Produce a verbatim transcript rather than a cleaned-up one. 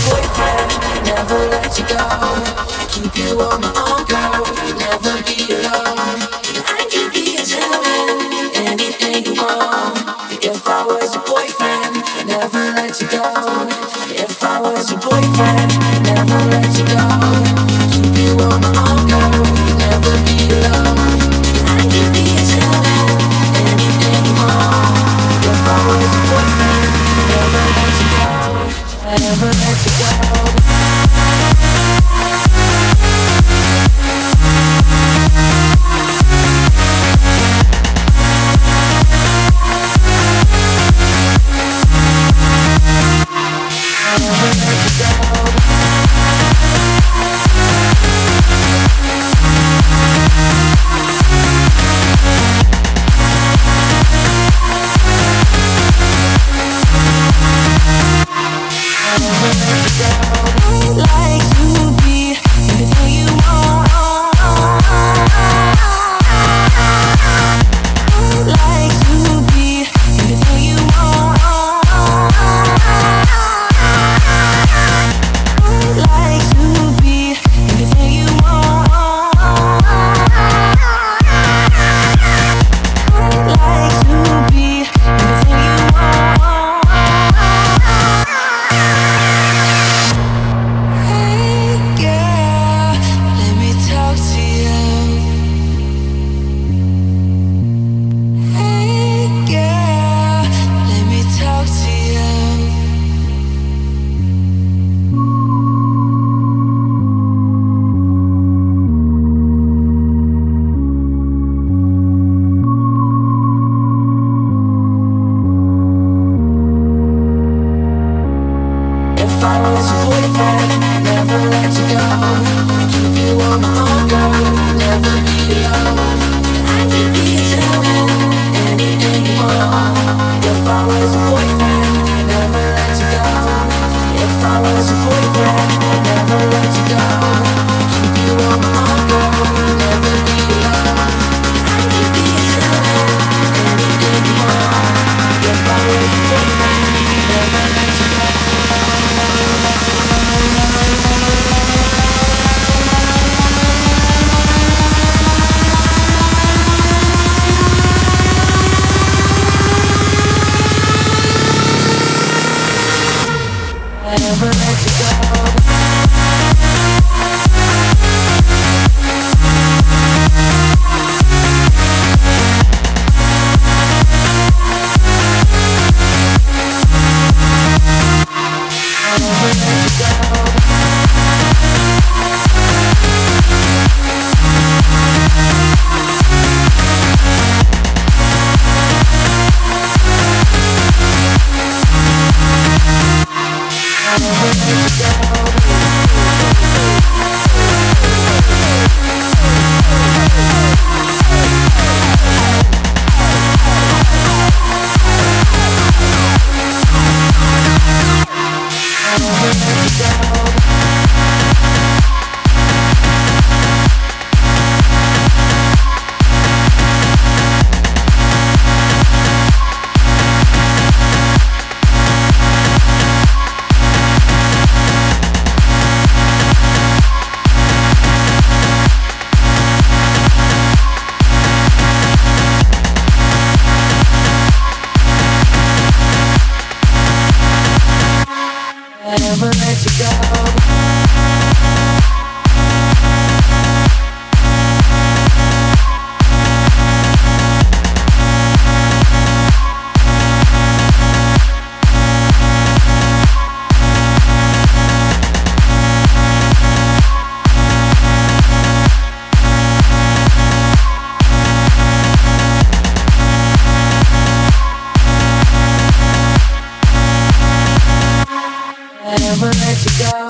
boyfriend, never let you go. Keep you on my own, girl, never be alone. I can be a gentleman, anything you want. If I was your boyfriend, never let you go. If I was your boyfriend, never let you go. Keep you on my own, girl, never be alone. I can be a gentleman, anything you want. If I was your boyfriend, never let you go. Never let you go. Never let you go.